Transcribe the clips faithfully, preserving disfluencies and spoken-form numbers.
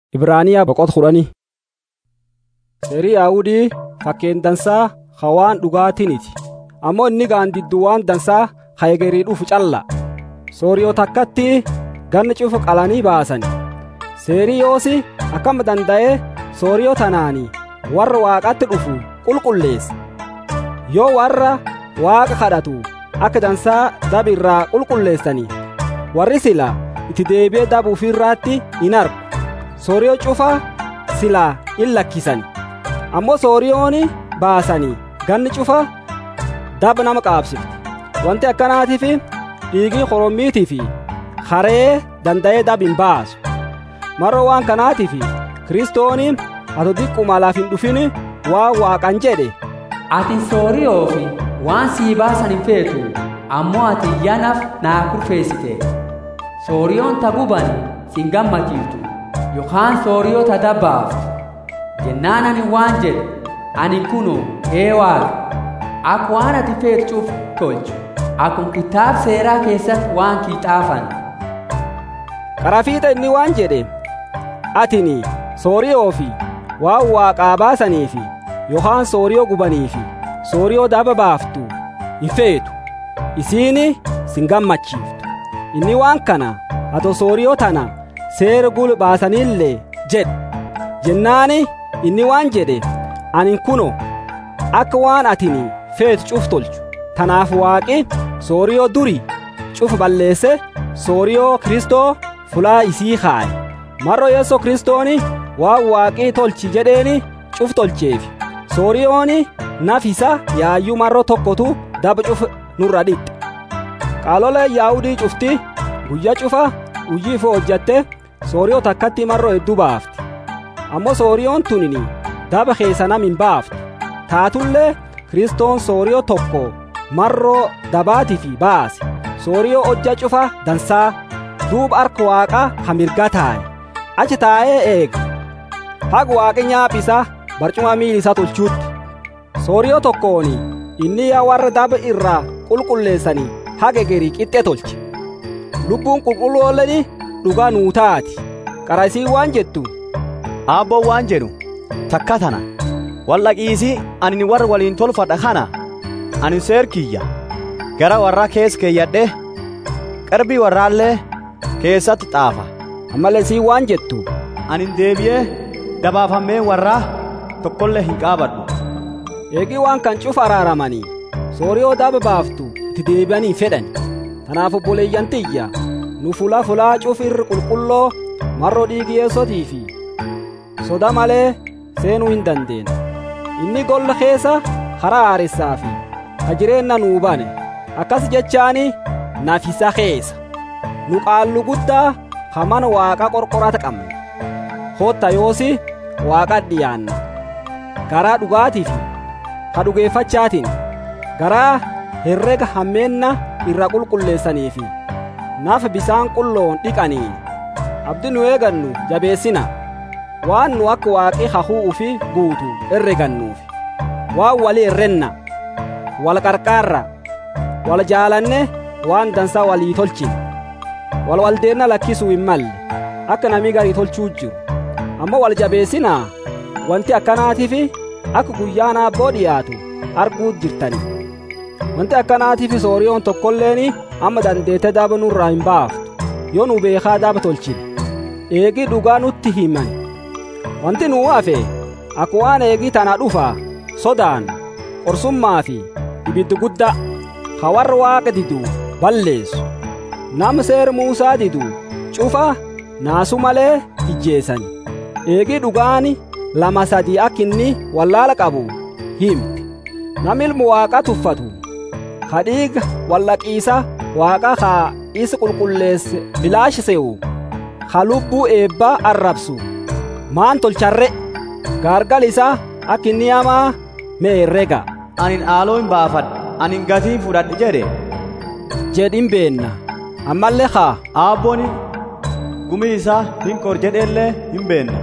Ibraaniyaa boqot kudhanii. Seerii Yaahudii fakkeen dansaa hawaan dhugaatiniti. Ammoo inni gaandiddu waan dansaa hayegerii dhufu calla. Sooriyoo takkatti ganna cufu qalanii baasani. Seerii yoosi akkam danda'ee sooriyoo tanaanii warra waaqatti dhufu qulqulleessa. Yoo warra waaqa kadhatu akka dansaa dabirraa qulqulleessanii warri sila itti deebi'ee dabu ofirraatti hin argu. Sooriyoo cufa silaa in lakkisani. Ammoo sooriyooni baasanii ganni cufa daba nama qaabsifti. Wanti akkanaatiif dhiigii korommiitii fi haree danda'ee dab hin baasu. Maroo waan kanaatiif Kiristooni ato diqquma laaf hin dhufin waan waaqan jedhe. Ati sooriyoo fi waan sii baasan hin feetu, ammoo ati iyyanaaf naa kurfeessite. Sooriyoon taguban sin gammachiiftu yookaan sooriyoo ta dabbaaftu. Jennaan ani waan jedhe, ani kuno ee waaqa akka waan ati feetuuf tolchu. Akkuma kitaab seeraa keessatti waan kiixaafan. Qarafiixa inni waan jedhe, atini sooriyoo fi waan waaqaa baasanii fi yookaan sooriyoo gubanii fi sooriyoo daba baaftu hin feetu. Isiini sin gammachiiftu. Inni waan kana ato sooriyoo tana seera gul baasanillee jedhe. Jennaani inni waan jedhe, ani kuno akka waan atini feetu cuf tolchu. Tanaaf waaqi sooriyoo duri cuf balleesse sooriyoo Kiristoo fulaa isii kaaye. Marro Yeso Kristooni waan waaqii tolchi jedheeni cuf tolcheefi. Sooriyooni nafisa yaayyuu marro tokkotu daba cuf nurra dhixxe. Qaalola Yaahudii cufti guyya cufa hujii fo hojjatte sooriyoo takkatti marro hedduu baafti. Ammoo sooriyoon tunini daba keessa nam hin baaftu. Taatullee Kiristoon sooriyoo tokko marroo dabaatifi baase. Sooriyoo hojja cufa dansaa duub harka waaqa hamirga taaye. Achi taa'ee eega. Haga waaqi nyaaphisa barcuma miili isaa tolchuutti. Sooriyoo tokkooni inni yaa warra daba irraa qulqulleessanii haga gerii qixxe tolche. Lubbuun qulqullooleni dhugaa nuu taati. Qarasii waan jettu. Aabboon waan jedhu takka tana wallaqiisii ani warra waliin tolfadha kana ani seerkiyya gara warra keessa keeyyadhe qarbii warraallee keessatti xaafa. Ammalesii waan jettu ani deebi'ee dabaafamee warraa tokkollee hin qaabadhu. Eegii waan kan cufa araaramanii sooriyoo daba baaftu itti deebi'anii fedhan. Tanaaf obboleeyyan tiyya nu fulaa fulaa cufirri qulqulloo marroo dhiigii Yeesootii fi soda malee seenuu hin dandeenye. Inni golla keessa karaa haaressaa fi ka jireenna nuu bane. Akkas jechaani nafisa keessa nu qaallu guddaa haman waaqa qorqorata qabne. Hotta yoosi waaqa dhiyaanna. Garaa dhugaatii fi ka dhugeeffachaatiin garaa herrega hammeenna irra qulqulleessanii fi naaf bisaan qulloon dhiqanii abdi nu eegannu jabeessina. Waan nu akka waaqi hahuu ufi guutu herregannuufi. Waan wali herrenna wal qarqaarra wal jaalanne waan dansaa walii tolchine. Wal waldeenna lakkisuu hin malle akka namii garii tolchuu jiru. Ammoo wal jabeessinaa wanti akkanaatiifi akka guyyaan aabboo dhiyaatu arguu jirtani. Wanti akkanaatiifi sooriyoon tokkolleeni amma dandeete daba nurraa hin baaftu yoo nu beekaa daba tolchine. Eegii dhugaa nutti himan. Wanti nuu hafe akka waan eegii tana dhufa sodaan qorsummaa fi ibiddu guddaa ka warra waaqa didu balleessu. Nam seer Muusaa didu cufa naasu malee ijjeesani. Eegii dhugaani lama sadii akka inni wallaala qabu himti. Nam ilmu waaqa tuffatu ka dhiiga wallaqiisa waaqa ka isa qulqulleesse bilaashi se'u ka lubbuu eebbaa arrabsu maan tolcharre gaargal isaa akka inni hamaa mee herrega. Anin aaloo hin baafadhe anin gatii fudhadhe jedhe jedhin beenna. Ammallee haa aabbooni gumii isaa hin kor jedheellee hin beenna.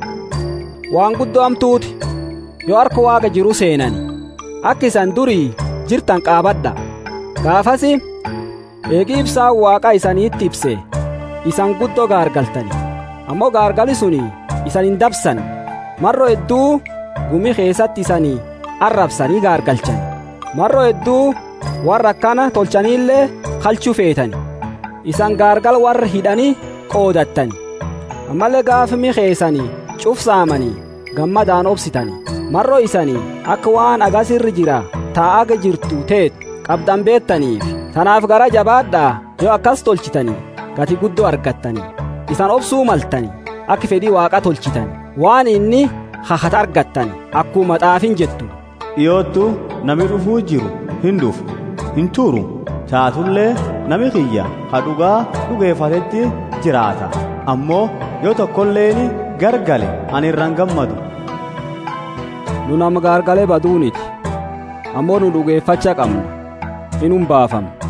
Waan guddoo hamtuuti yoo harka waaqa jiru seenani akka isan durii jirtan qaabadha. Gaafasi eegii ibsaan waaqa isaniitti ibse isan guddoo gaargaltani. ammoo gaargali suni isan hin dabsan marro hedduu gumi keessatti isanii arrabsanii gaargalchan marro hedduu warra akkana tolchaniillee kalchuu feetani isan gaargal warra hidhanii qoodattani ammallee gaafmi keessanii cufsaamanii gammadaan obsitani marro isanii akka waan agasirri jira taa'aga jirtu teet qabdan beettaniif tanaaf gara jabaadhaa yoo akkas tolchitanii gati guddoo argattanii isan obsuu maltanii akka fedhii waaqa tolchitan waan inni hahata argattan akkuma xaafin jettu dhiyoottu nami dhufuu jiru hin dhufu hin turu taatullee nami kiyya hadhugaa dhugeeffatetti jiraata ammoo yoo tokkolleeni gargale ani irraan gammadu nu nama gargalee baduuniti ammoo nu dhugeeffachaa qabna inum baafama